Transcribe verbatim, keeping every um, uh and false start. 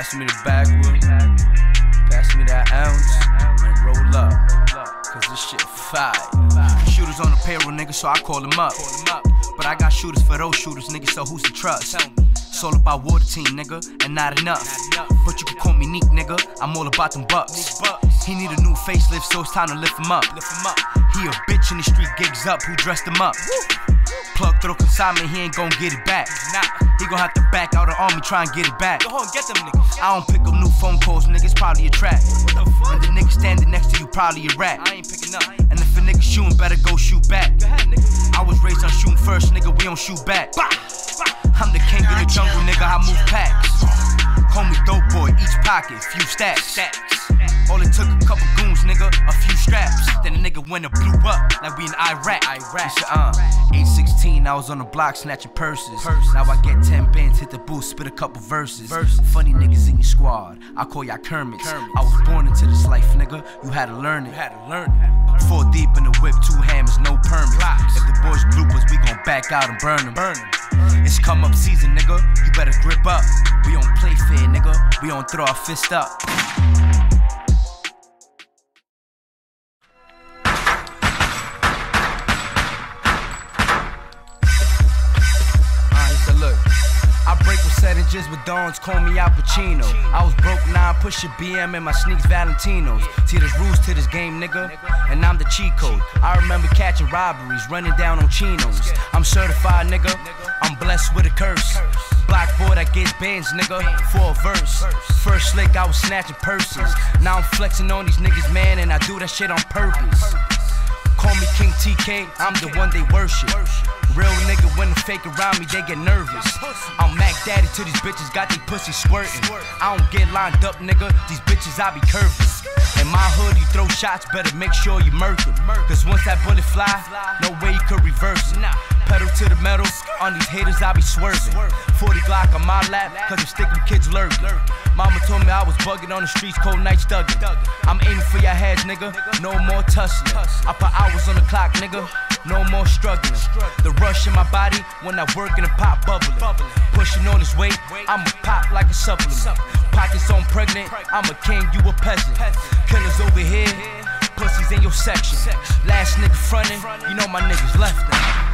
Pass me the backwood, pass me that ounce, and roll up, cause this shit fire. Shooters on the payroll, nigga, so I call them up. But I got shooters for those shooters, nigga, so who's the trust? It's all about water team, nigga, and not enough. But you can call me Neek, nigga, I'm all about them bucks. He need a new facelift, so it's time to lift him up. He a bitch in the street, gigs up, who dressed him up? Plug through consignment, he ain't gon' get it back. He gon' have to back out the army, try and get it back. Go on, get them niggas. I don't pick up new phone calls, niggas probably a trap. What the fuck? And the nigga standing next to you probably a rat. I ain't picking up. And if a nigga shooting, better go shoot back. Go ahead, nigga. I was raised on shooting first, nigga, we don't shoot back. Bah! I'm the king of the jungle, nigga, I move packs. Call me dope boy, each pocket, few stacks. All it took a couple goons, nigga, a few straps. Then the nigga went and blew up, like we in Iraq. Iraq. Uh, eight sixteen, I was on the block snatching purses. Purses. Now I get ten bands, hit the booth, spit a couple verses. verses. Funny niggas in your squad, I call y'all Kermits. Kermits. I was born into this life, nigga, you had to learn it. You had to learn it. Four deep in the whip, two hammers, no permits. If the boys bloopers, we gon' back out and burn them. Burn them. It's come up season, nigga, you better grip up. We don't play fair, nigga, we don't throw our fist up. I break percentages with Dons, call me Al Pacino. I was broke, now I push a B M in my sneaks Valentinos. See, there's rules to this game, nigga, and I'm the cheat code. I remember catching robberies, running down on chinos. I'm certified, nigga, I'm blessed with a curse. Black boy that gets bands, nigga, for a verse. First slick, I was snatching purses. Now I'm flexing on these niggas, man, and I do that shit on purpose. Call me King T K, I'm the one they worship. Real nigga, when the fake around me, they get nervous. I'm Mac Daddy to these bitches, got they pussy squirting. I don't get lined up, nigga, these bitches I be curving. In my hood, you throw shots, better make sure you murk them. Cause once that bullet fly, no way you could reverse it. Pedal to the metal, on these haters I be swerving. forty Glock on my lap, cause them stickin' kids lurking. Mama told me I was bugging on the streets, cold nights thugging. I'm aiming for your heads, nigga, no more tussling. I put hours on the clock, nigga, no more struggling. The rush in my body when I work in the pot bubbling. Pushing all this weight, I'ma pop like a supplement. Pockets on pregnant, I'm a king, you a peasant. Killers over here, pussies in your section. Last nigga frontin', you know my niggas left them.